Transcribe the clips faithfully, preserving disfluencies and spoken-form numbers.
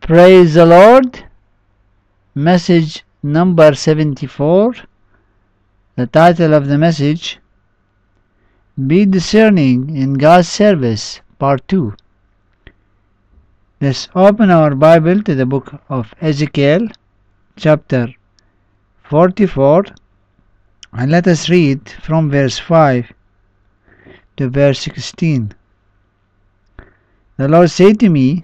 Praise the Lord. Message number seventy-four. The title of the message: Be Discerning in God's Service, Part two. Let's open our Bible to the book of Ezekiel, chapter forty-four, and let us read from verse five to verse sixteen. The Lord said to me,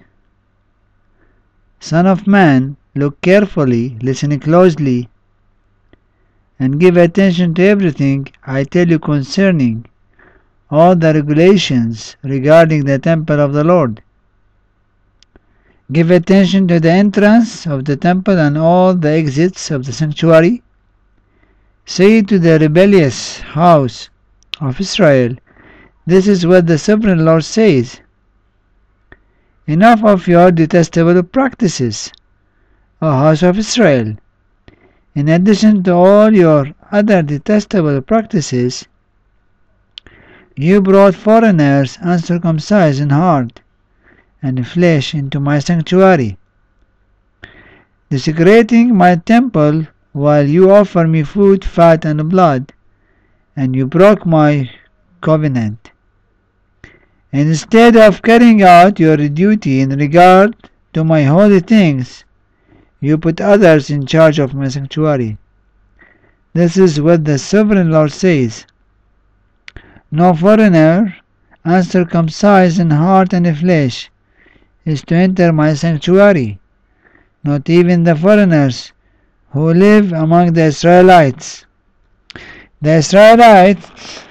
Son of man, look carefully, listen closely, and give attention to everything I tell you concerning all the regulations regarding the temple of the Lord. Give attention to the entrance of the temple and all the exits of the sanctuary. Say to the rebellious house of Israel, this is what the sovereign Lord says. Enough of your detestable practices, O house of Israel. In addition to all your other detestable practices, you brought foreigners uncircumcised in heart and flesh into my sanctuary, desecrating my temple while you offer me food, fat, and blood, and you broke my covenant. Instead of carrying out your duty in regard to my holy things, you put others in charge of my sanctuary. This is what the sovereign Lord says. No foreigner, uncircumcised in heart and flesh, is to enter my sanctuary, not even the foreigners who live among the Israelites. The Israelites,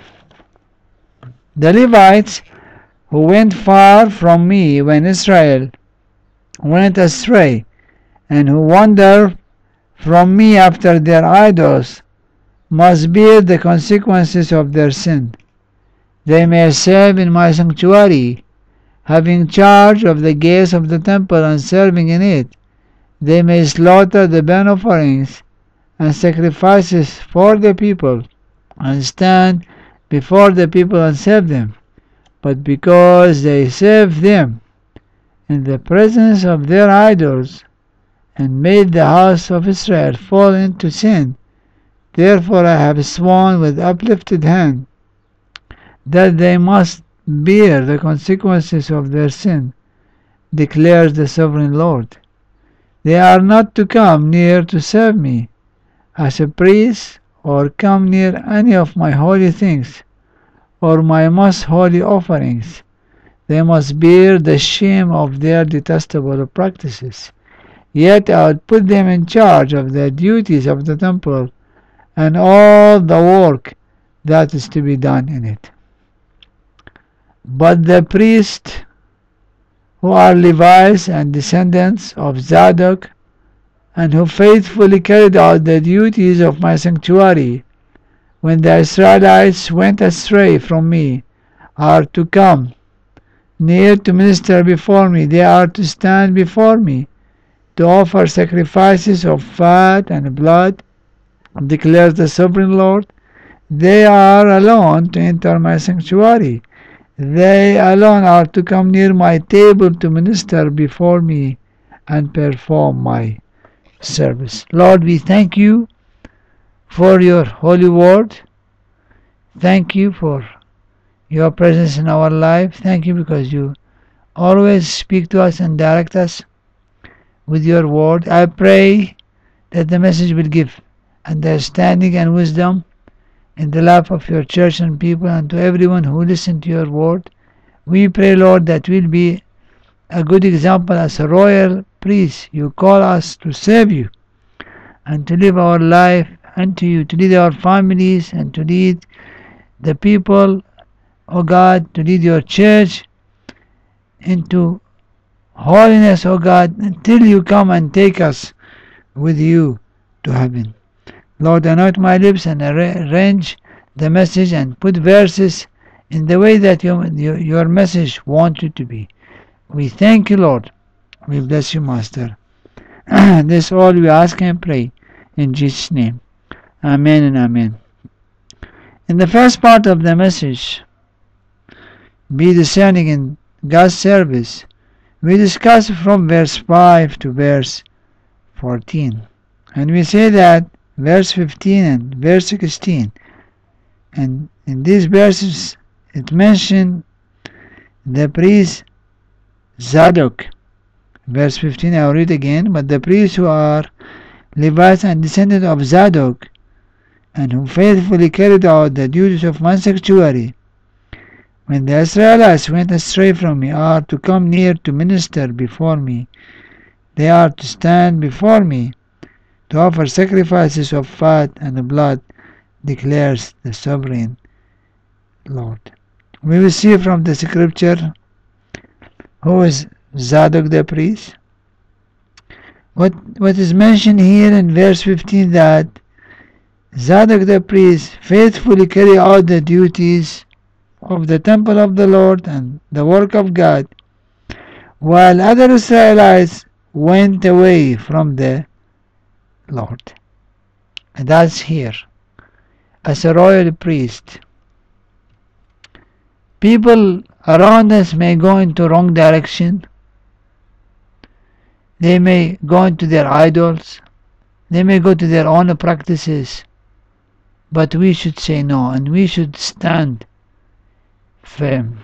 the Levites, who went far from me when Israel went astray, and who wander from me after their idols, must bear the consequences of their sin. They may serve in my sanctuary, having charge of the gates of the temple and serving in it. They may slaughter the burnt offerings and sacrifices for the people, and stand before the people and serve them. But because they served them in the presence of their idols, and made the house of Israel fall into sin, therefore I have sworn with uplifted hand that they must bear the consequences of their sin, declares the sovereign Lord. They are not to come near to serve me as a priest, or come near any of my holy things, or my most holy offerings. They must bear the shame of their detestable practices. Yet I will put them in charge of the duties of the temple and all the work that is to be done in it. But the priests, who are Levites and descendants of Zadok, and who faithfully carried out the duties of my sanctuary when the Israelites went astray from me, are to come near to minister before me. They are to stand before me to offer sacrifices of fat and blood, declares the sovereign Lord. They are alone to enter my sanctuary. They alone are to come near my table to minister before me and perform my service. Lord, we thank you for your holy word. Thank you for your presence in our life. Thank you because you always speak to us and direct us with your word. I pray that the message will give understanding and wisdom in the life of your church and people, and to everyone who listens to your word. We pray, Lord, that we'll be a good example as a royal priest. You call us to serve you and to live our life unto you, to lead our families and to lead the people, O God, to lead your church into holiness, O God, until you come and take us with you to heaven. Lord, anoint my lips and arrange the message and put verses in the way that your, your, your message wanted to be. We thank you, Lord. We bless you, Master. This all we ask and pray in Jesus' name. Amen and amen. In the first part of the message, be discerning in God's service, We discuss from verse five to verse fourteen. And we say that verse fifteen and verse sixteen, and in these verses it mentioned the priest Zadok. Verse fifteen, I'll read again. But the priests who are Levites and descendants of Zadok, and who faithfully carried out the duties of my sanctuary, when the Israelites went astray from me, are to come near to minister before me. They are to stand before me to offer sacrifices of fat and blood, declares the sovereign Lord. We will see from the scripture who is Zadok the priest. What, what is mentioned here in verse fifteen, that Zadok the priest faithfully carried out the duties of the temple of the Lord and the work of God, while other Israelites went away from the Lord. And that's here. As a royal priest, people around us may go into wrong direction. They may go into their idols. They may go to their own practices. But we should say no, and we should stand firm.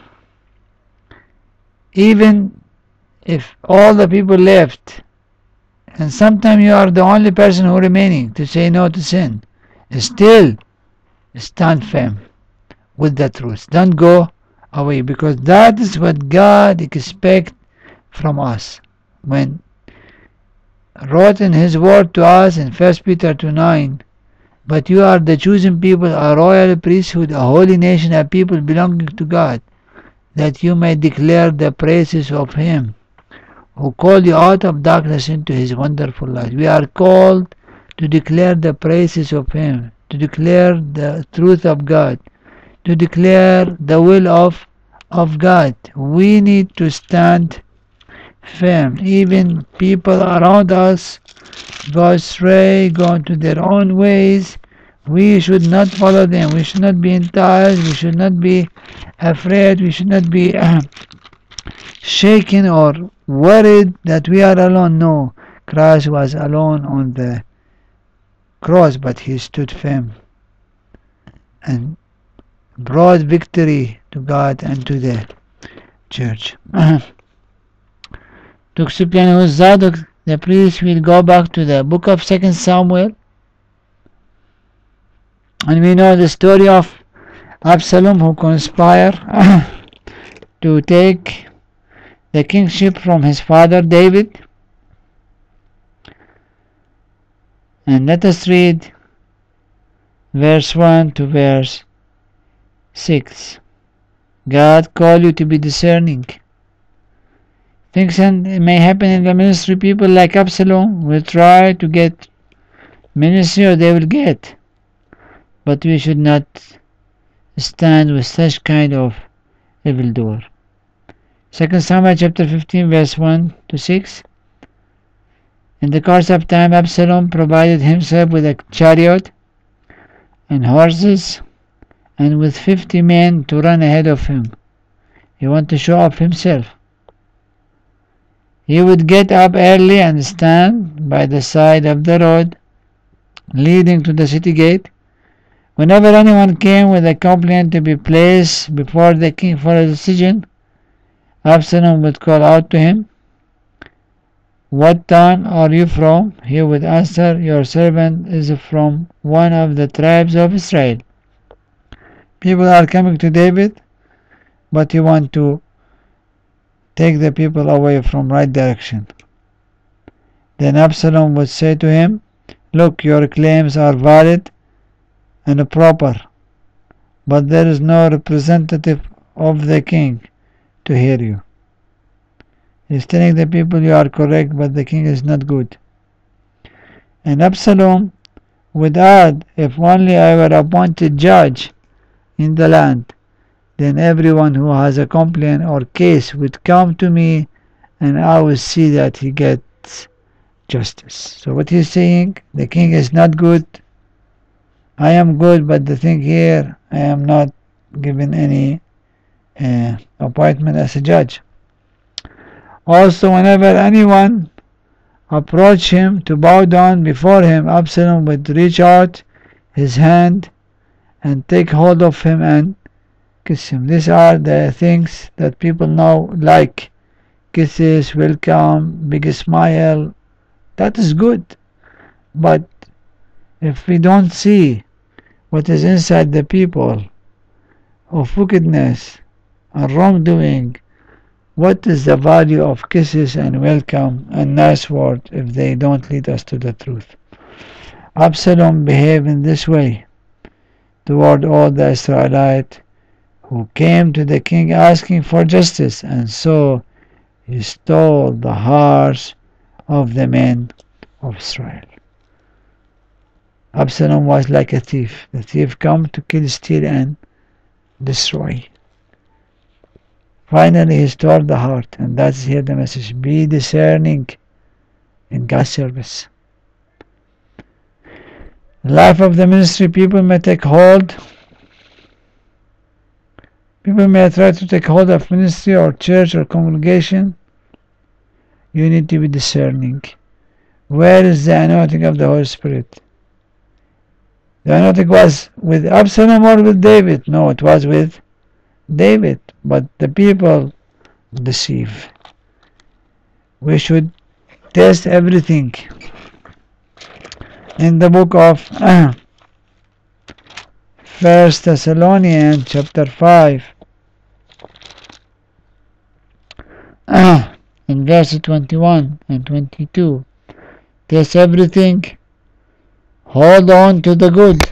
Even if all the people left, and sometimes you are the only person who remaining to say no to sin, still stand firm with the truth. Don't go away, because that is what God expects from us. When wrote in His word to us in First Peter two nine, but you are the chosen people, a royal priesthood, a holy nation, a people belonging to God, that you may declare the praises of Him who called you out of darkness into His wonderful light. We are called to declare the praises of Him, to declare the truth of God, to declare the will of, of God. We need to stand firm. Even people around us go astray, go into their own ways. We should not follow them. We should not be enticed. We should not be afraid. We should not be uh, shaken or worried that we are alone. No, Christ was alone on the cross, but He stood firm and brought victory to God and to the church. To explain who Zadok the priest, will go back to the book of Second Samuel, and we know the story of Absalom, who conspired to take the kingship from his father David. And let us read verse one to verse six. God called you to be discerning. Things may happen in the ministry. People like Absalom will try to get ministry, or they will get. But we should not stand with such kind of evildoer. Second Samuel chapter fifteen, verse one to six. In the course of time, Absalom provided himself with a chariot and horses, and with fifty men to run ahead of him. He wanted to show off himself. He would get up early and stand by the side of the road leading to the city gate. Whenever anyone came with a complaint to be placed before the king for a decision, Absalom would call out to him, "What town are you from?" He would answer, "Your servant is from one of the tribes of Israel." People are coming to David, but he wants to take the people away from right direction. Then Absalom would say to him, "Look, your claims are valid and proper, but there is no representative of the king to hear you." He's telling the people, you are correct, but the king is not good. And Absalom would add, "If only I were appointed judge in the land, then everyone who has a complaint or case would come to me, and I will see that he gets justice." So what he's saying, the king is not good. I am good, but the thing here, I am not given any uh, appointment as a judge. Also, whenever anyone approached him to bow down before him, Absalom would reach out his hand and take hold of him and kiss him. These are the things that people know, like kisses, welcome, big smile. That is good. But if we don't see what is inside the people of wickedness and wrongdoing, what is the value of kisses and welcome and nice words if they don't lead us to the truth? Absalom behaved in this way toward all the Israelites who came to the king asking for justice, and so he stole the hearts of the men of Israel. Absalom was like a thief. The thief come to kill, steal, and destroy. Finally, he stole the heart, and that's here the message. Be discerning in God's service. The life of the ministry, people may take hold. People may try to take hold of ministry or church or congregation. You need to be discerning. Where is the anointing of the Holy Spirit? The anointing was with Absalom or with David? No, it was with David. But the people deceive. We should test everything. In the book of uh, First Thessalonians chapter five, uh, in verse twenty-one and twenty-two, test everything, hold on to the good,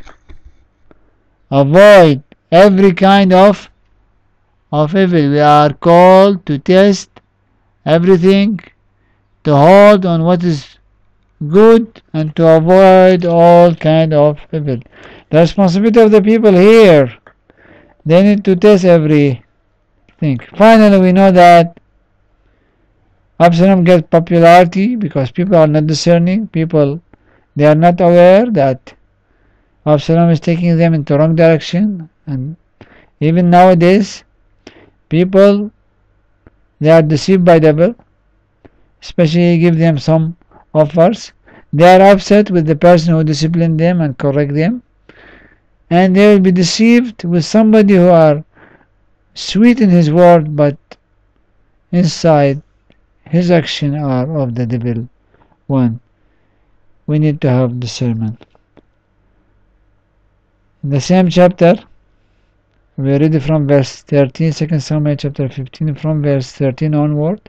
avoid every kind of of evil. We are called to test everything, to hold on what is good, and to avoid all kind of evil. The responsibility of the people here, they need to test everything. Finally, we know that Absalom gets popularity because people are not discerning. People, they are not aware that Absalom is taking them into the wrong direction. And even nowadays, people, they are deceived by the devil, especially give them some offers. They are upset with the person who disciplined them and correct them, and they will be deceived with somebody who are sweet in his word, but inside his action are of the devil one. We need to have discernment. In the same chapter, we read from verse thirteen, Second Samuel chapter fifteen, from verse thirteen onward.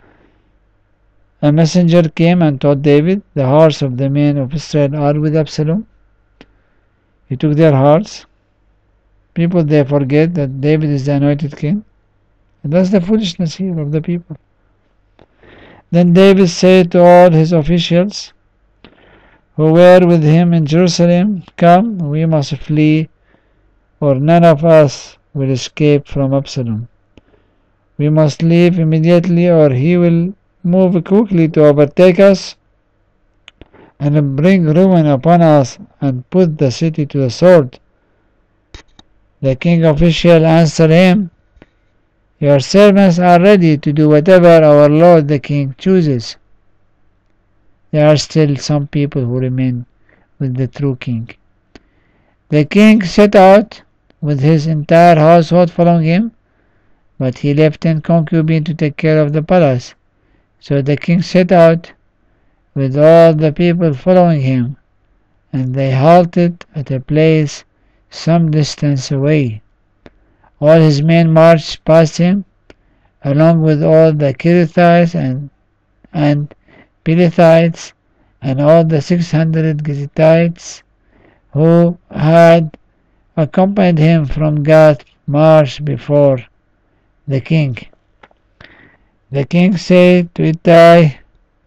A messenger came and told David, the hearts of the men of Israel are with Absalom. He took their hearts. People, they forget that David is the anointed king. And that's the foolishness here of the people. Then David said to all his officials who were with him in Jerusalem, come, we must flee, or none of us will escape from Absalom. We must leave immediately, or he will move quickly to overtake us and bring ruin upon us and put the city to the sword. The king official answered him, your servants are ready to do whatever our lord the king chooses. There are still some people who remain with the true king. The king set out with his entire household following him, but he left ten concubines to take care of the palace. So the king set out with all the people following him, and they halted at a place some distance away. All his men marched past him, along with all the Kerethites and, and Pelethites, and all the six hundred Gittites who had accompanied him from Gath marched before the king. The king said to Ittai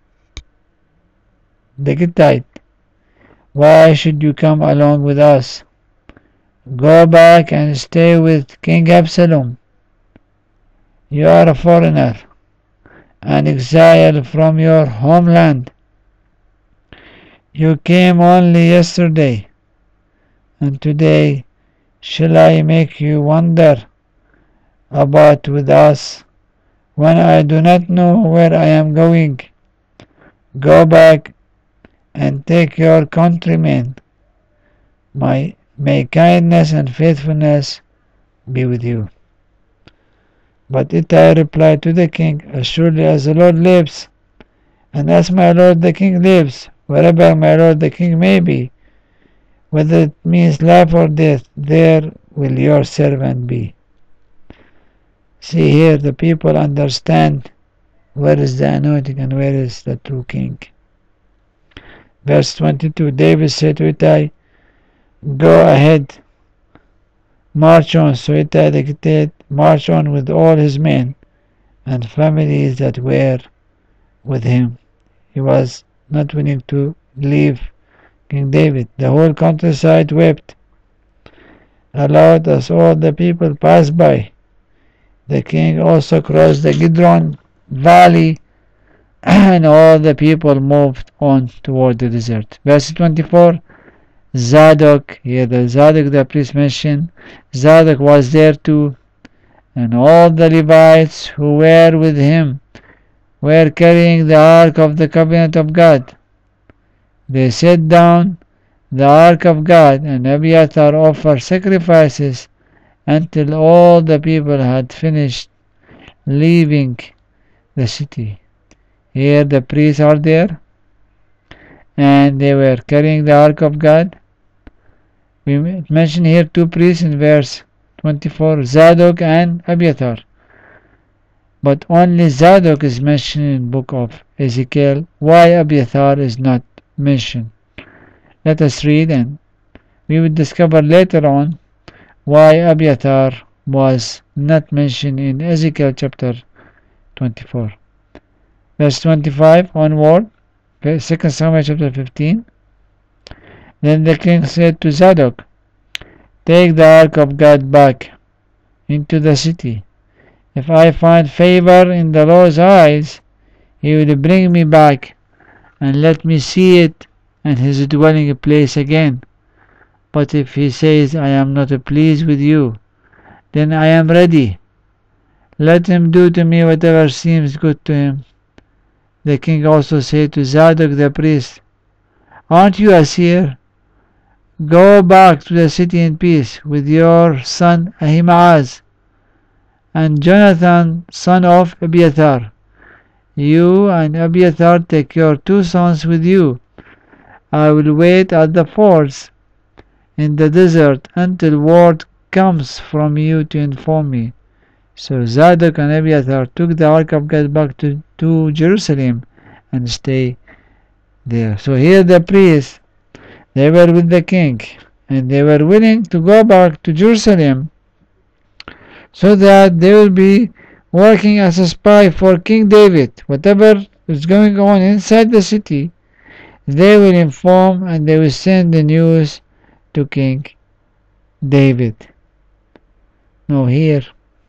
the Gittite, why should you come along with us? Go back and stay with King Absalom. You are a foreigner, an exile from your homeland. You came only yesterday, and today shall I make you wander about with us when I do not know where I am going. Go back and take your countrymen. My, may kindness and faithfulness be with you. But Ittai replied to the king, As surely as the Lord lives, and as my lord the king lives, wherever my lord the king may be, whether it means life or death, there will your servant be. See here, the people understand where is the anointing and where is the true king. Verse twenty-two, David said to Ittai, Go ahead, march on. So Ittai dictated, march on with all his men and families that were with him. He was not willing to leave King David. The whole countryside wept aloud as all the people passed by. The king also crossed the Kidron valley, and all the people moved on toward the desert. Verse twenty-four, Zadok, here the Zadok the priest mentioned, Zadok was there too, and all the Levites who were with him were carrying the ark of the covenant of God. They set down the ark of God, and Abiathar offered sacrifices until all the people had finished leaving the city. Here the priests are there, and they were carrying the ark of God. We mention here two priests in verse twenty-four, Zadok and Abiathar. But only Zadok is mentioned in the book of Ezekiel. Why Abiathar is not mentioned? Let us read, and we will discover later on why Abiathar was not mentioned in Ezekiel chapter twenty-four. Verse twenty-five onward, Second Samuel chapter fifteen. Then the king said to Zadok, Take the ark of God back into the city. If I find favor in the Lord's eyes, he will bring me back and let me see it and his dwelling place again. But if he says, I am not pleased with you, then I am ready. Let him do to me whatever seems good to him. The king also said to Zadok the priest, Aren't you a seer? Go back to the city in peace with your son Ahimaaz and Jonathan, son of Abiathar. You and Abiathar take your two sons with you. I will wait at the fords in the desert until word comes from you to inform me. So Zadok and Abiathar took the ark of God back to, to Jerusalem and stayed there. So here the priests, they were with the king, and they were willing to go back to Jerusalem so that they will be working as a spy for King David. Whatever is going on inside the city, they will inform and they will send the news to King David. Now here,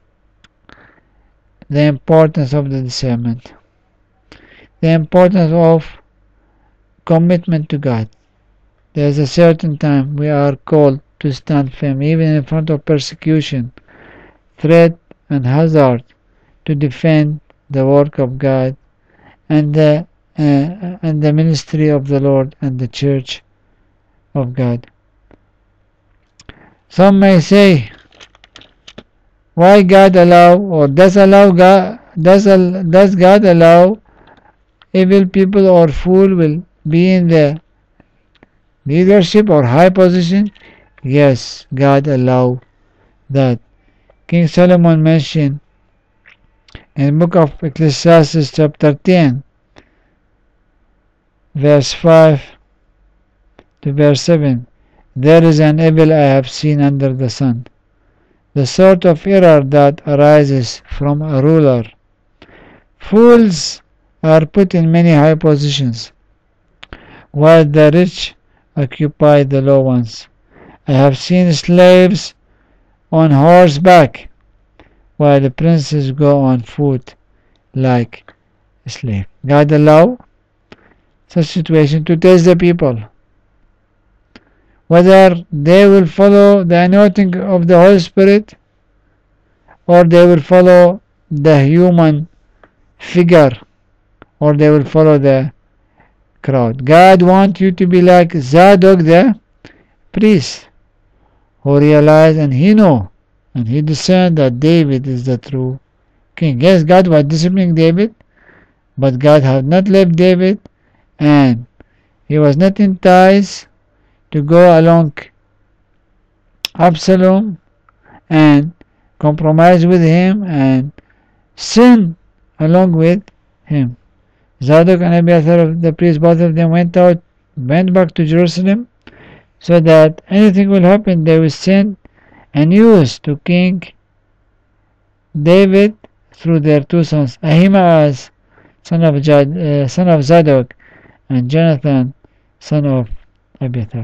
the importance of the discernment, the importance of commitment to God. There is a certain time we are called to stand firm, even in front of persecution, threat, and hazard, to defend the work of God and the uh, and the ministry of the Lord and the church of God. Some may say, why God allow, or does allow God does does God allow evil people or fool will be in the leadership or high position? Yes, God allow that. King Solomon mentioned in the book of Ecclesiastes chapter ten, verse five to verse seven, there is an evil I have seen under the sun, the sort of error that arises from a ruler. Fools are put in many high positions, while the rich occupy the low ones. I have seen slaves on horseback, while the princes go on foot like a slave. God allow such situation to test the people, whether they will follow the anointing of the Holy Spirit or they will follow the human figure, or they will follow the crowd. God wants you to be like Zadok the priest, who realized and he knew and he discerned that David is the true king. Yes, God was disciplining David, but God had not left David, and he was not enticed to go along Absalom and compromise with him and sin along with him. Zadok and Abiathar, the priest, both of them went out, went back to Jerusalem, so that anything will happen, they will send a news to King David through their two sons, Ahimaaz, son of, Jad, uh, son of Zadok, and Jonathan, son of Abiathar.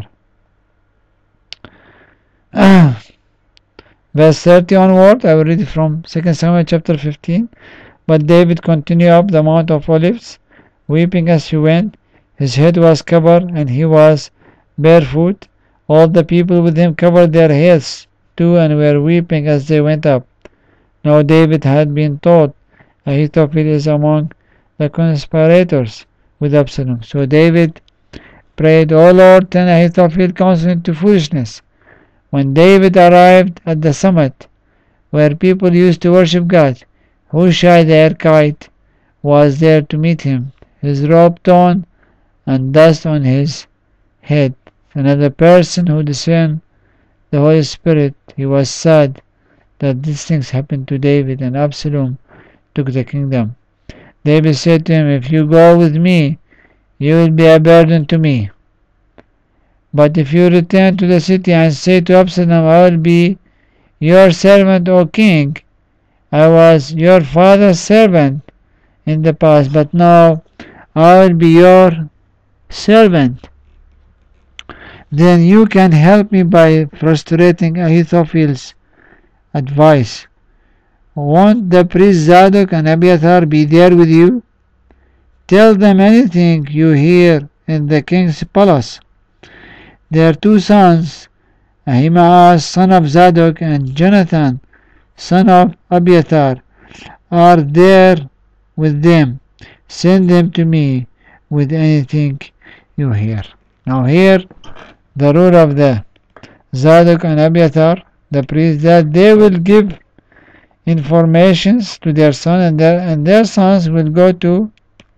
Verse thirty onward, I will read from Second Samuel chapter fifteen. But David continued up the Mount of Olives, weeping as he went. His head was covered, and he was barefoot. All the people with him covered their heads too, and were weeping as they went up. Now David had been told, Ahithophel is among the conspirators with Absalom. So David prayed, O Lord, turn Ahithophel counsel into foolishness. When David arrived at the summit, where people used to worship God, Hushai the Archite was there to meet him, his robe torn and dust on his head. Another person who discerned the Holy Spirit. He was sad that these things happened to David, and Absalom took the kingdom. David said to him, If you go with me, you will be a burden to me. But if you return to the city and say to Absalom, I will be your servant, O king, I was your father's servant in the past, but now I will be your servant. Then you can help me by frustrating Ahithophel's advice. Won't the priest Zadok and Abiathar be there with you? Tell them anything you hear in the king's palace. Their two sons, Ahimaaz son of Zadok and Jonathan son of Abiathar, are there with them. Send them to me with anything you hear. Now here the rule of the Zadok and Abiathar, the priests, that they will give informations to their son, and their, and their sons will go to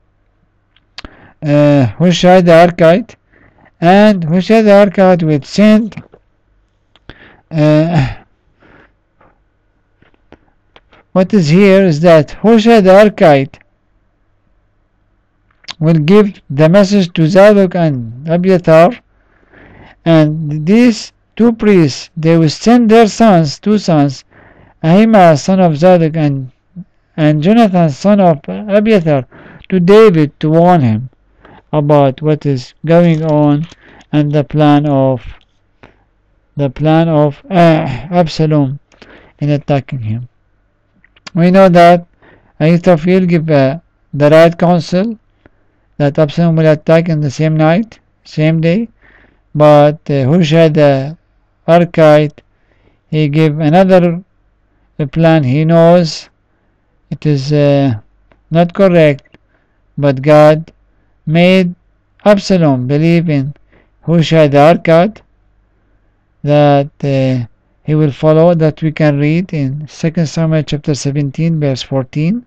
uh, Hushai the Archite, and Hushai the Archite will send uh, what is here is that Hushai the Archite will give the message to Zadok and Abiathar, and these two priests, they will send their sons, two sons, Ahimaaz son of Zadok and, and Jonathan son of Abiathar, to David to warn him about what is going on and the plan of the plan of uh, Absalom in attacking him. We know that Ahithophel give uh, the right counsel that Absalom will attack in the same night, same day, but uh, Hushai the Archite, he gave another plan. He knows it is uh, not correct, but God made Absalom believe in Hushai the Archite, that uh, he will follow, that we can read in Second Samuel chapter seventeen verse fourteen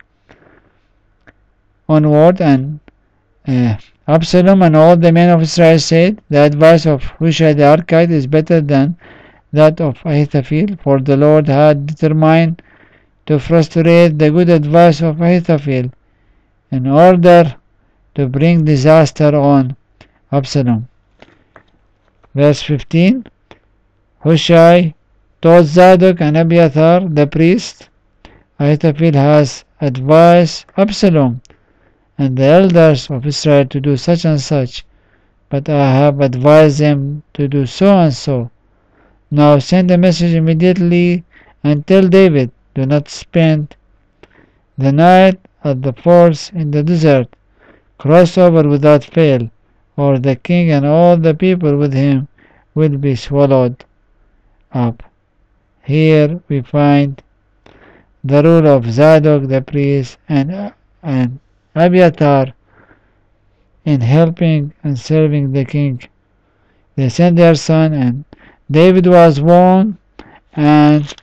onward. And uh, Absalom and all the men of Israel said, the advice of Hushai the Archite is better than that of Ahithophel, for the Lord had determined to frustrate the good advice of Ahithophel in order to bring disaster on Absalom. Verse fifteen, Hushai told Zadok and Abiathar the priest, Ahithophel has advised Absalom and the elders of Israel to do such and such, but I have advised them to do so and so. Now send a message immediately and tell David, do not spend the night at the fords in the desert. Cross over without fail, or the king and all the people with him will be swallowed up. Here we find the rule of Zadok the priest and and Abiathar in helping and serving the king. They sent their son, and David was born, and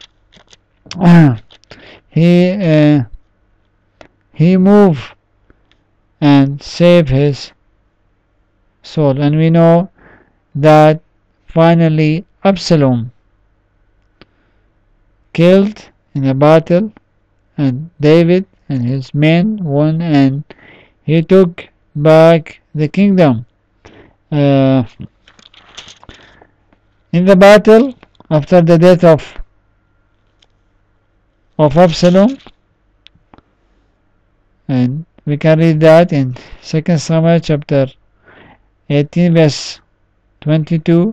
he uh, he moved and saved his soul. And we know that finally Absalom killed in a battle, and David and his men won, and he took back the kingdom. Uh, in the battle, after the death of of Absalom, and we can read that in Second Samuel chapter eighteen verse twenty-two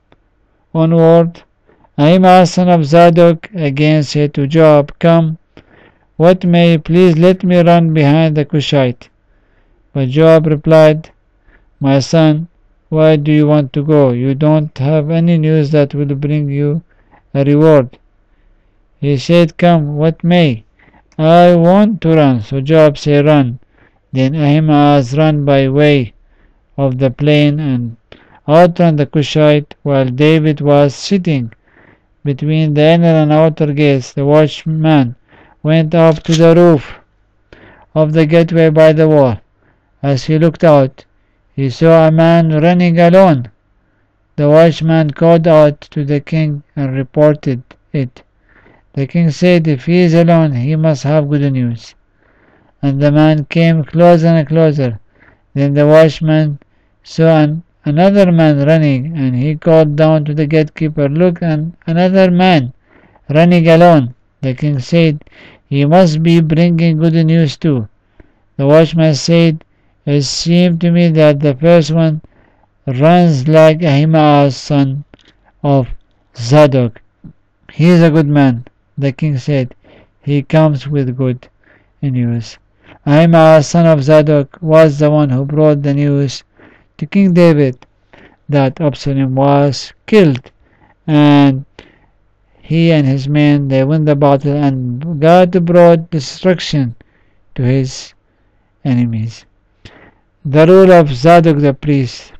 onward. Ahimaaz son of Zadok again said to Joab, "Come, what may, please let me run behind the Cushite." But Joab replied, "My son, why do you want to go? You don't have any news that will bring you a reward." He said, "Come, what may, I want to run." So Joab said, "Run." Then Ahimaaz ran by way of the plain and outran the Cushite, while David was sitting between the inner and outer gates. The watchman went up to the roof of the gateway by the wall. As he looked out, he saw a man running alone. The watchman called out to the king and reported it. The king said, "If he is alone, he must have good news." And the man came closer and closer. Then the watchman saw an, another man running, and he called down to the gatekeeper, "Look, and another man running alone." The king said, "He must be bringing good news too." The watchman said, "It seemed to me that the first one runs like Ahimaaz son of Zadok. He is a good man." The king said, "He comes with good news." Ahimaaz son of Zadok was the one who brought the news to King David that Absalom was killed, and he and his men, they won the battle, and God brought destruction to his enemies. The rule of Zadok the priest,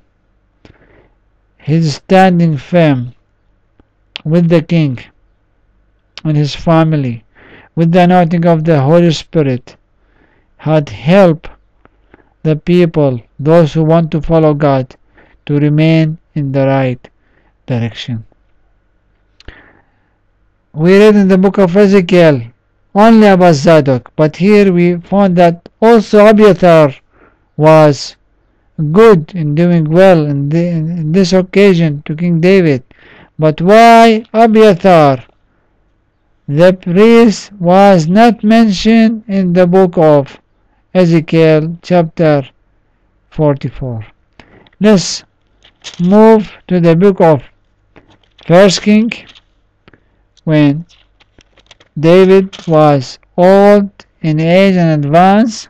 his standing firm with the king and his family, with the anointing of the Holy Spirit, had helped the people, those who want to follow God, to remain in the right direction. We read in the book of Ezekiel only about Zadok, but here we found that also Abiathar was good in doing well in, the, in this occasion to King David. But why Abiathar, the priest, was not mentioned in the book of Ezekiel chapter forty-four? Let's move to the book of First King. When David was old in age and advanced,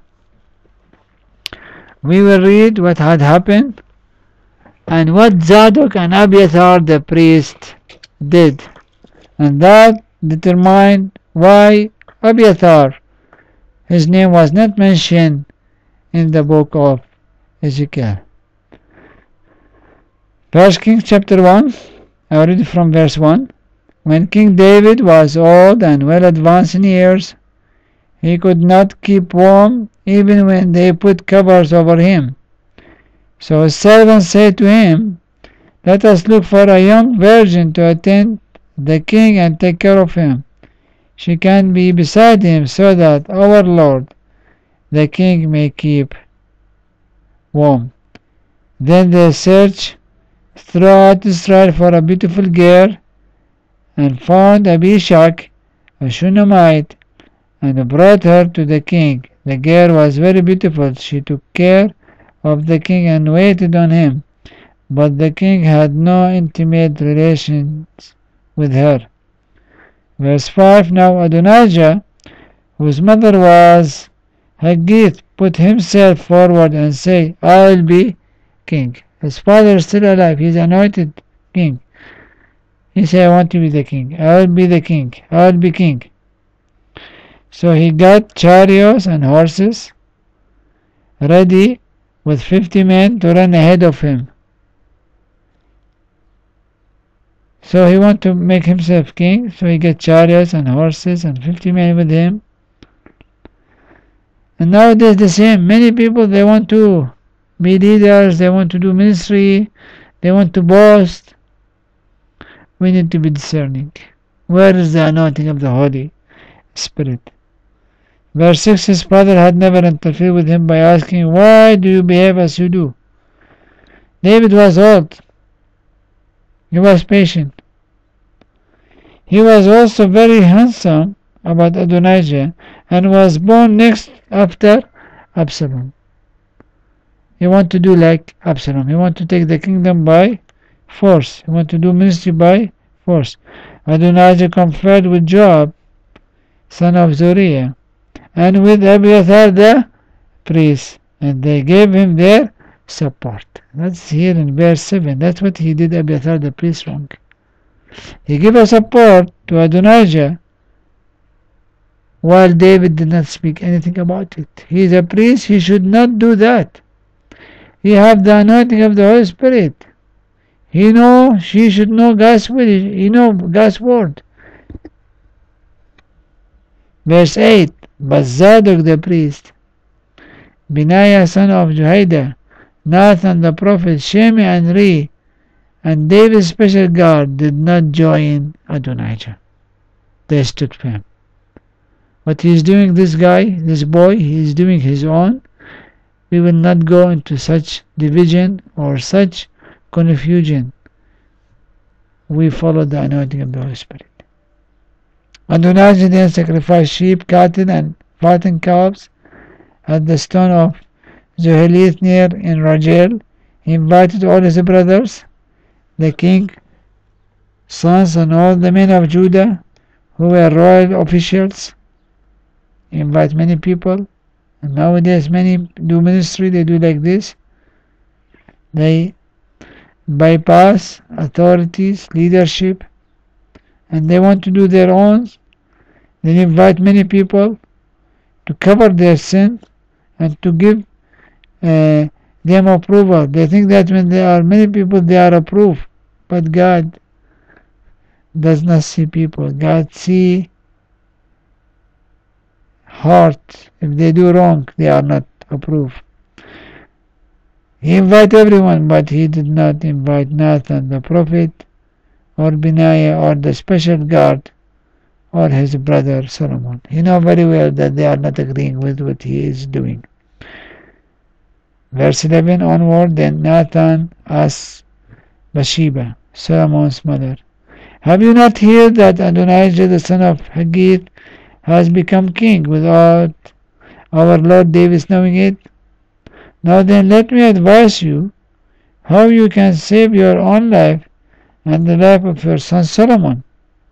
we will read what had happened and what Zadok and Abiathar the priest did, and that determined why Abiathar, his name was not mentioned in the book of Ezekiel. First Kings chapter one, I read from verse one. When King David was old and well advanced in years, he could not keep warm even when they put covers over him. So his servants said to him, "Let us look for a young virgin to attend the king and take care of him. She can be beside him so that our Lord, the king, may keep warm." Then they searched throughout Israel for a beautiful girl and found Abishag, a Shunammite, and brought her to the king. The girl was very beautiful. She took care of the king and waited on him, but the king had no intimate relations with her. Verse five. Now Adonijah, whose mother was Haggith, put himself forward and said, "I will be king." His father is still alive. He is anointed king. He said, "I want to be the king. I will be the king. I will be king." So he got chariots and horses ready with fifty men to run ahead of him. So he wants to make himself king, so he gets chariots and horses and fifty men with him. And nowadays the same. Many people, they want to be leaders, they want to do ministry, they want to boast. We need to be discerning. Where is the anointing of the Holy Spirit? Verse six, his brother had never interfered with him by asking, why do you behave as you do? David was old. He was patient. He was also very handsome about Adonijah and was born next after Absalom. He want to do like Absalom. He want to take the kingdom by force. He want to do ministry by force. Adonijah conferred with Joab, son of Zeruiah, and with Abiathar the priest, and they gave him their support. That's here in verse seven. That's what he did, Abiathar the priest, wrong. He gave a support to Adonijah while David did not speak anything about it. He is a priest. He should not do that. He have the anointing of the Holy Spirit. He know, she should know God's will. He know God's word. Verse eight, but Zadok the priest, Benaiah son of Jehoiada, Nathan the prophet, Shimei and Rei, and David's special guard did not join Adonijah. They stood firm. What he is doing, this guy, this boy, he is doing his own. We will not go into such division or such confusion. We follow the anointing of the Holy Spirit. Adonijah then sacrificed sheep, cattle, and fattened calves at the stone of Zoheleth near in Rogel. He invited all his brothers, the king's sons, and all the men of Judah who were royal officials. He invited many people. And nowadays many do ministry, they do like this. They bypass authorities, leadership, and they want to do their own. They invite many people to cover their sin and to give uh, them approval. They think that when there are many people, they are approved. But God does not see people. God sees heart. If they do wrong, they are not approved. He invited everyone, but he did not invite Nathan the prophet, or Benaiah, or the special guard, or his brother Solomon. He knows very well that they are not agreeing with what he is doing. Verse eleven onward, then Nathan asked Bathsheba, Solomon's mother, have you not heard that Adonijah the son of Haggith has become king without our Lord David knowing it? Now then, let me advise you how you can save your own life and the life of your son Solomon.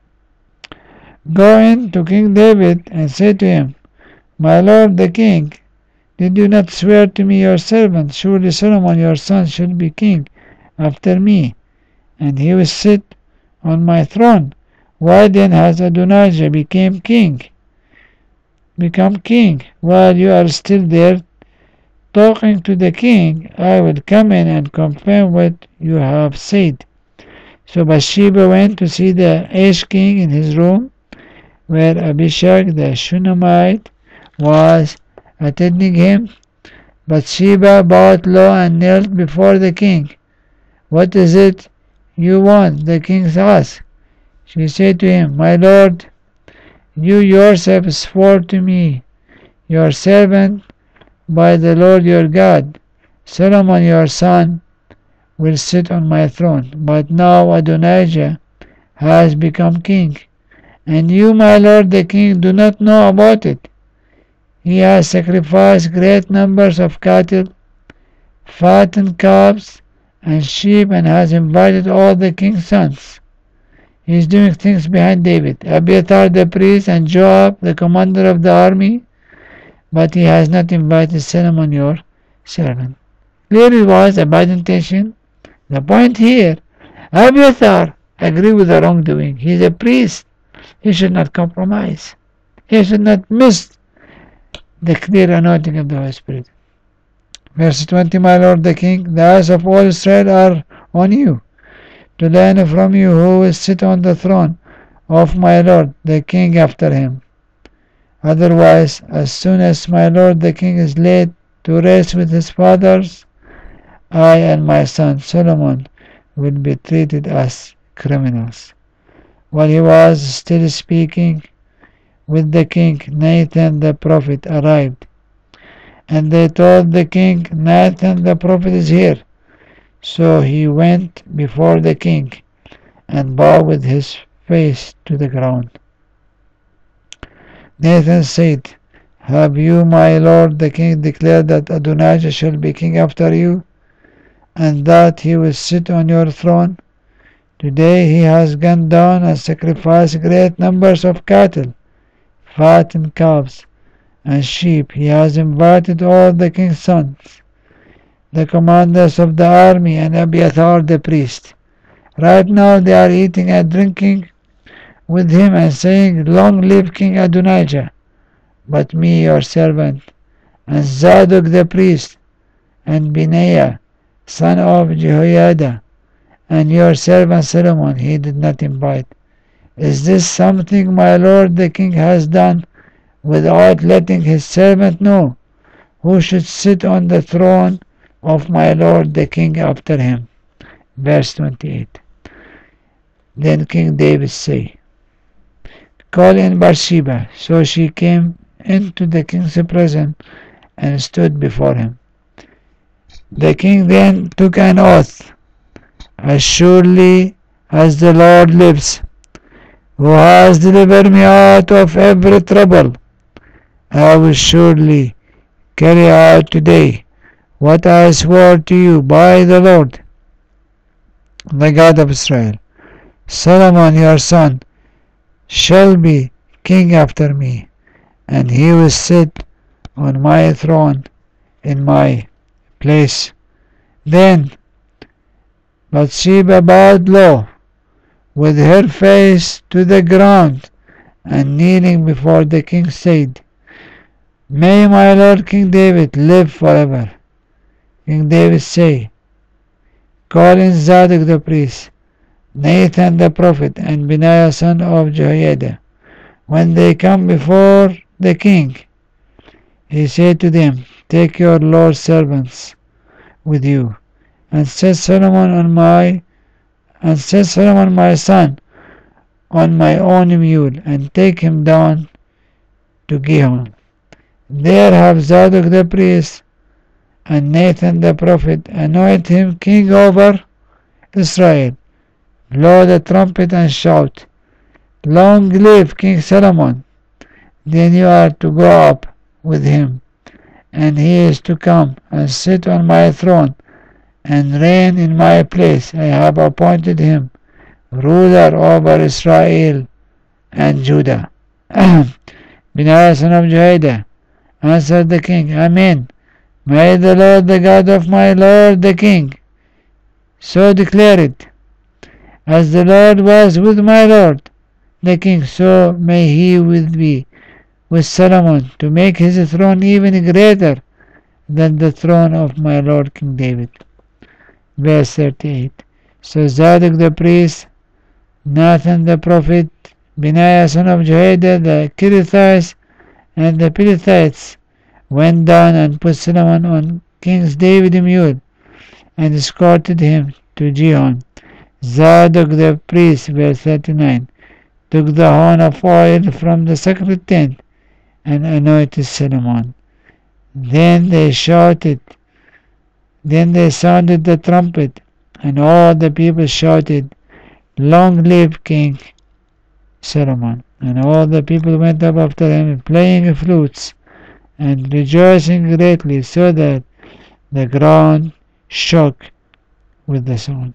Go in to King David and say to him, my lord the king, did you not swear to me your servant, surely Solomon your son shall be king after me, and he will sit on my throne? Why then has Adonijah become king? Become king while you are still there talking to the king? I will come in and confirm what you have said. So Bathsheba went to see the aged king in his room, where Abishag the Shunammite was attending him. Bathsheba bowed low and knelt before the king. What is it you want? The king asked. She said to him, my lord, you yourself swore to me, your servant, by the Lord your God, Solomon your son will sit on my throne. But now Adonijah has become king, and you, my lord the king, do not know about it. He has sacrificed great numbers of cattle, fattened calves, and sheep, and has invited all the king's sons. He is doing things behind David, Abiathar the priest, and Joab the commander of the army, but he has not invited Solomon your servant. Clearly was a bad intention. The point here, Abiathar agreed with the wrongdoing. He is a priest. He should not compromise. He should not miss the clear anointing of the Holy Spirit. Verse twenty, my lord the king, the eyes of all Israel are on you, to learn from you who will sit on the throne of my lord the king after him. Otherwise, as soon as my lord the king is laid to rest with his fathers, I and my son Solomon will be treated as criminals. While he was still speaking with the king, Nathan the prophet arrived. And they told the king, Nathan the prophet is here. So he went before the king and bowed with his face to the ground. Nathan said, have you, my lord the king, declared that Adonijah shall be king after you, and that he will sit on your throne? Today he has gone down and sacrificed great numbers of cattle, fattened calves, and sheep. He has invited all the king's sons, the commanders of the army, and Abiathar the priest. Right now they are eating and drinking with him and saying, long live King Adonijah. But me, your servant, and Zadok the priest, and Benaiah, son of Jehoiada, and your servant Solomon, he did not invite. Is this something my lord the king has done without letting his servant know who should sit on the throne of my lord the king after him? Verse twenty-eight. Then King David said, call in Bathsheba. So she came into the king's presence and stood before him. The king then took an oath, as surely as the Lord lives, who has delivered me out of every trouble, I will surely carry out today what I swore to you by the Lord, the God of Israel. Solomon your son shall be king after me, and he will sit on my throne in my place. Then Bathsheba bowed low, with her face to the ground, and kneeling before the king said, may my lord King David live forever. King David said, call in Zadok the priest, Nathan the prophet, and Benaiah son of Jehoiada. When they come before the king, he said to them, take your lord's servants with you, and set Solomon on my and set Solomon my son on my own mule, and take him down to Gihon. There have Zadok the priest and Nathan the prophet anoint him king over Israel. Blow the trumpet and shout, long live King Solomon. Then you are to go up with him, and he is to come and sit on my throne and reign in my place. I have appointed him ruler over Israel and Judah. Benaiah son of Jehoiada answered the king, amen. May the Lord, the God of my lord the king, so declare it. As the Lord was with my lord the king, so may he with me, with Solomon, to make his throne even greater than the throne of my lord King David. Verse thirty-eight. So Zadok the priest, Nathan the prophet, Benaiah son of Jehoiada, the Kerethites, and the Pelethites went down and put Solomon on King David's mule, and escorted him to Gihon. Zadok the priest, verse thirty-nine, took the horn of oil from the sacred tent and anointed Solomon. Then they shouted, then they sounded the trumpet, and all the people shouted, long live King Solomon. And all the people went up after him, playing flutes and rejoicing greatly, so that the ground shook with the sound.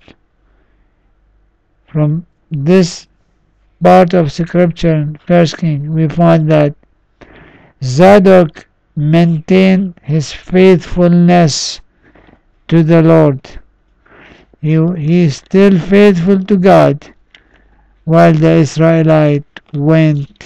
From this part of scripture in First King, we find that Zadok maintained his faithfulness to the Lord. He, he is still faithful to God, while the Israelites went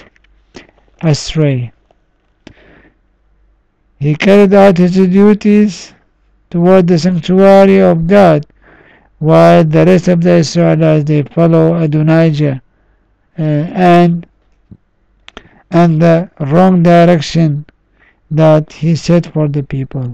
astray. He carried out his duties toward the sanctuary of God, while the rest of the Israelites they follow Adonijah uh, and and the wrong direction that he set for the people.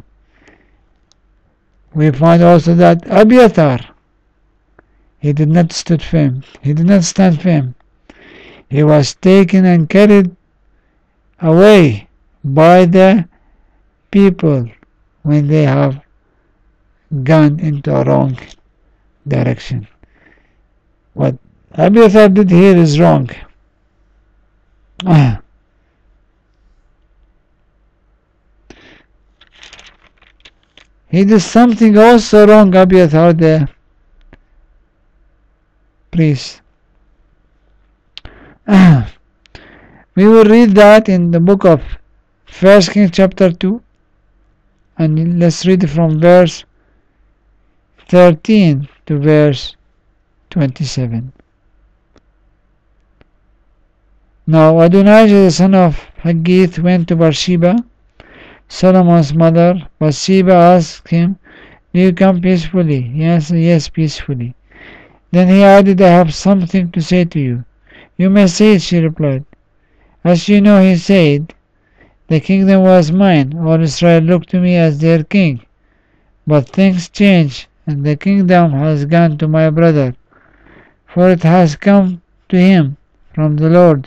We find also that Abiathar, he did not stand firm. He did not stand firm. He was taken and carried away by the people when they have gone into a wrong direction. What Abiathar did here is wrong. Ah. He did something also wrong, Abiathar the priest. Ah. We will read that in the book of First Kings chapter two, and let's read from verse thirteen to verse twenty-seven. Now Adonijah the son of Haggith went to Bathsheba, Solomon's mother. Bathsheba asked him, "Do you come peacefully?" He answered, "Yes, peacefully." Then he added, "I have something to say to you." "You may say it," she replied. "As you know," he said, "the kingdom was mine. All Israel looked to me as their king. But things change, and the kingdom has gone to my brother, for it has come to him from the Lord.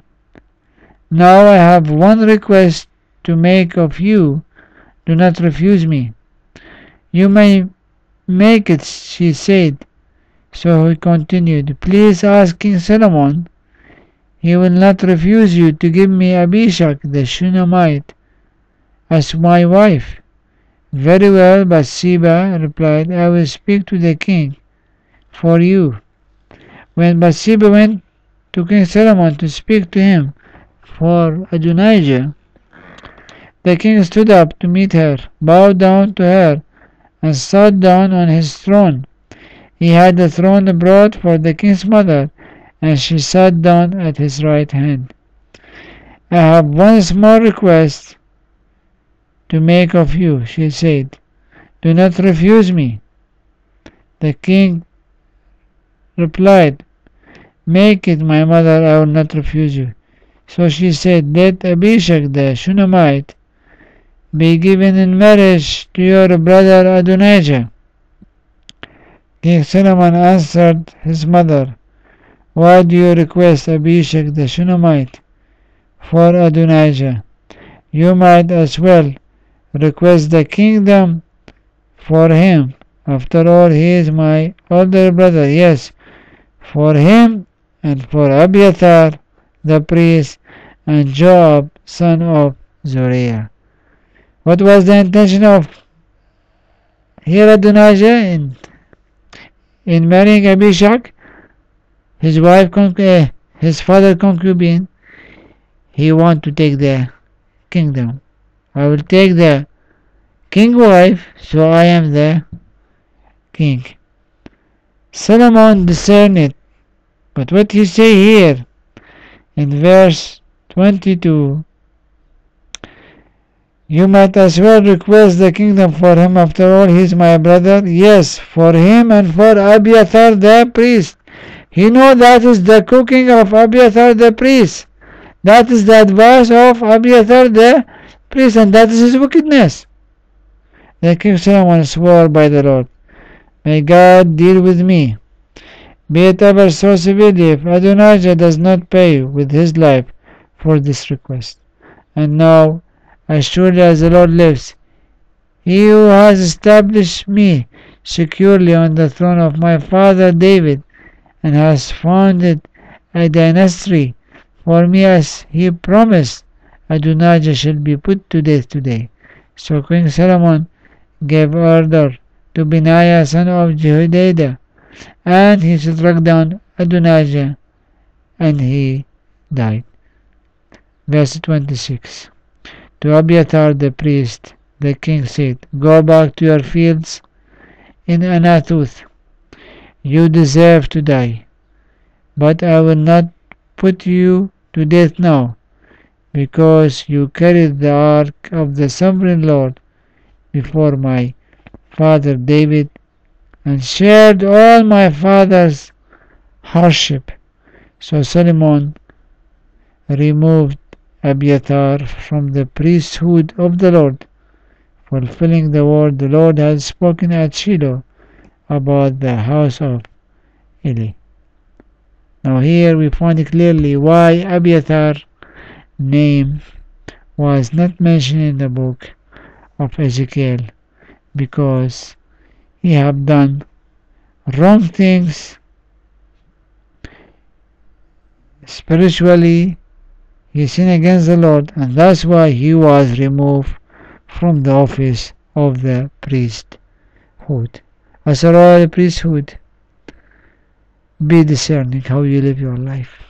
Now I have one request to make of you. Do not refuse me." "You may make it," she said. So he continued, "Please ask King Solomon. He will not refuse you to give me Abishag the Shunammite as my wife." "Very well," Bathsheba replied, "I will speak to the king for you." When Bathsheba went to King Solomon to speak to him for Adonijah, the king stood up to meet her, bowed down to her, and sat down on his throne. He had the throne brought for the king's mother, and she sat down at his right hand. "I have one small request to make of you," she said. "Do not refuse me." The king replied, "Make it, my mother, I will not refuse you." So she said, "Let Abishag the Shunammite be given in marriage to your brother Adonijah." King Solomon answered his mother, "Why do you request Abishag the Shunammite for Adonijah? You might as well request the kingdom for him. After all, he is my older brother. Yes, for him and for Abiathar the priest and Joab son of Zeruiah." What was the intention of here Adonijah in, in marrying Abishag? His wife, uh, his father concubine. He want to take the kingdom. "I will take the king wife, so I am the king." Solomon discerned it, but what he say here in verse twenty-two, "You might as well request the kingdom for him. After all, he is my brother." Yes, for him and for Abiathar the priest. He know that is the cooking of Abiathar the priest. That is the advice of Abiathar the priest, and that is his wickedness. The king Solomon swore by the Lord, "May God deal with me, be it ever so severely, if Adonijah does not pay with his life for this request. And now, as surely as the Lord lives, he who has established me securely on the throne of my father David, and has founded a dynasty for me as he promised, Adonijah shall be put to death today." So King Solomon gave order to Benaiah son of Jehoiada, and he struck down Adonijah, and he died. Verse twenty-six. To Abiathar the priest, the king said, "Go back to your fields in Anathoth. You deserve to die, but I will not put you to death now, because you carried the ark of the sovereign Lord before my father David, and shared all my father's hardship. So Solomon removed Abiathar from the priesthood of the Lord, fulfilling the word the Lord had spoken at Shiloh about the house of Eli. Now here we find clearly why Abiathar's name was not mentioned in the book of Ezekiel, because he had done wrong things spiritually. He sinned against the Lord, and that's why he was removed from the office of the priesthood. As a royal priesthood, be discerning how you live your life.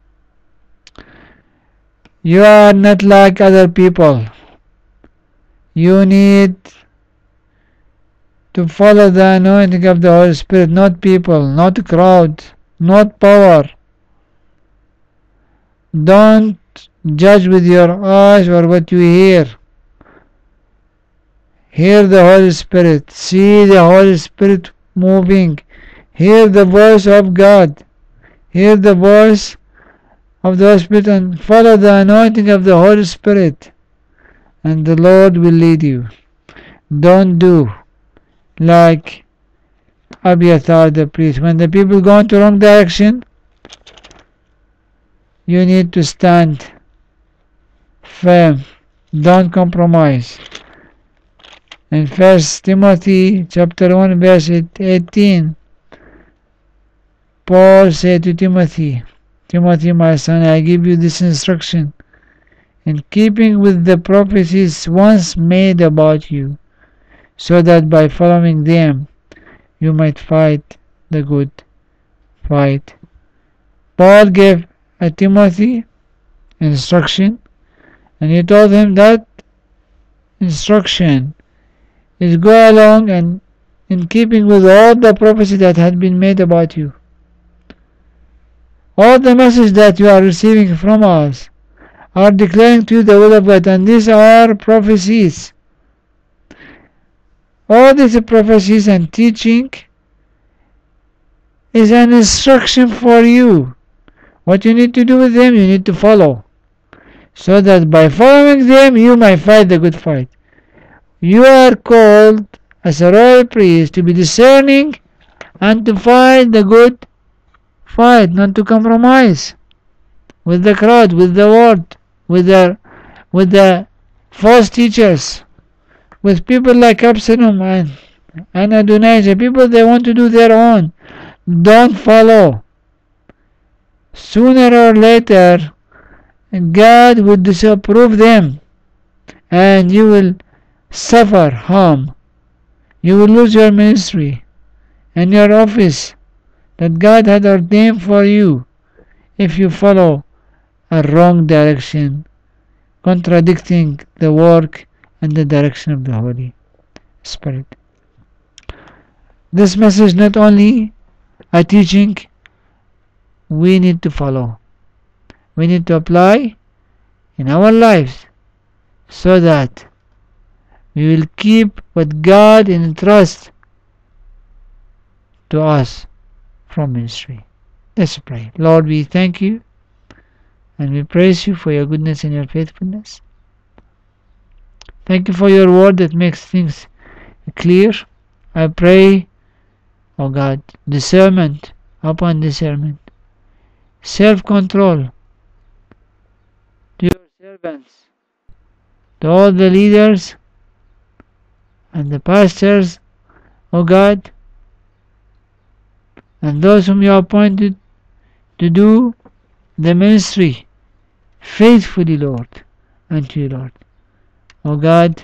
You are not like other people. You need to follow the anointing of the Holy Spirit, not people, not crowd, not power. Don't judge with your eyes or what you hear. Hear the Holy Spirit. See the Holy Spirit moving. Hear the voice of God. Hear the voice of the Holy Spirit and follow the anointing of the Holy Spirit, and the Lord will lead you. Don't do like Abiathar the priest. When the people go into the wrong direction, you need to stand firm. Don't compromise. In First Timothy chapter one verse eighteen, Paul said to Timothy, Timothy, my son, I give you this instruction in keeping with the prophecies once made about you, so that by following them you might fight the good fight. Paul gave a Timothy instruction, and he told him that instruction is go along and in keeping with all the prophecy that had been made about you. All the message that you are receiving from us are declaring to you the will of God, and these are prophecies. All these prophecies and teaching is an instruction for you. What you need to do with them, you need to follow, so that by following them you might fight the good fight. You are called as a royal priest to be discerning and to fight the good fight, not to compromise with the crowd, with the world, with the with the false teachers, with people like Absalom and, and Adonijah, people they want to do their own. Don't follow. Sooner or later, God will disapprove them, and you will suffer harm. You will lose your ministry and your office that God had ordained for you if you follow a wrong direction, contradicting the work and the direction of the Holy Spirit. This message not only a teaching we need to follow, we need to apply in our lives, so that we will keep what God entrusts to us from ministry. Let's pray. Lord, we thank you and we praise you for your goodness and your faithfulness. Thank you for your word that makes things clear. I pray, oh God, discernment upon discernment, self-control to your servants, to all the leaders and the pastors, O God, and those whom you appointed to do the ministry faithfully, Lord, unto you, Lord. O God,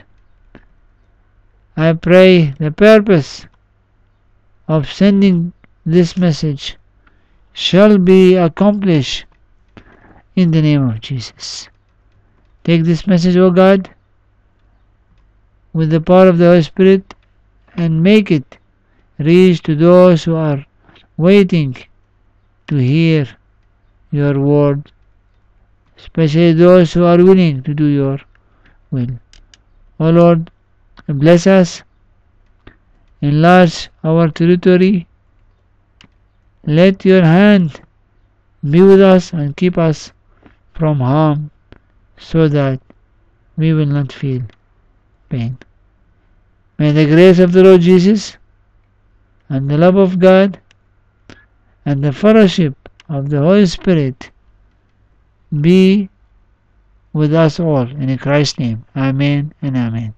I pray the purpose of sending this message shall be accomplished in the name of Jesus. Take this message, O God, with the power of the Holy Spirit, and make it reach to those who are waiting to hear your word, especially those who are willing to do your will. O Lord, bless us enlarge our territory. Let your hand be with us and keep us from harm, so that we will not feel pain. May the grace of the Lord Jesus and the love of God and the fellowship of the Holy Spirit be with us all. In Christ's name, Amen and Amen.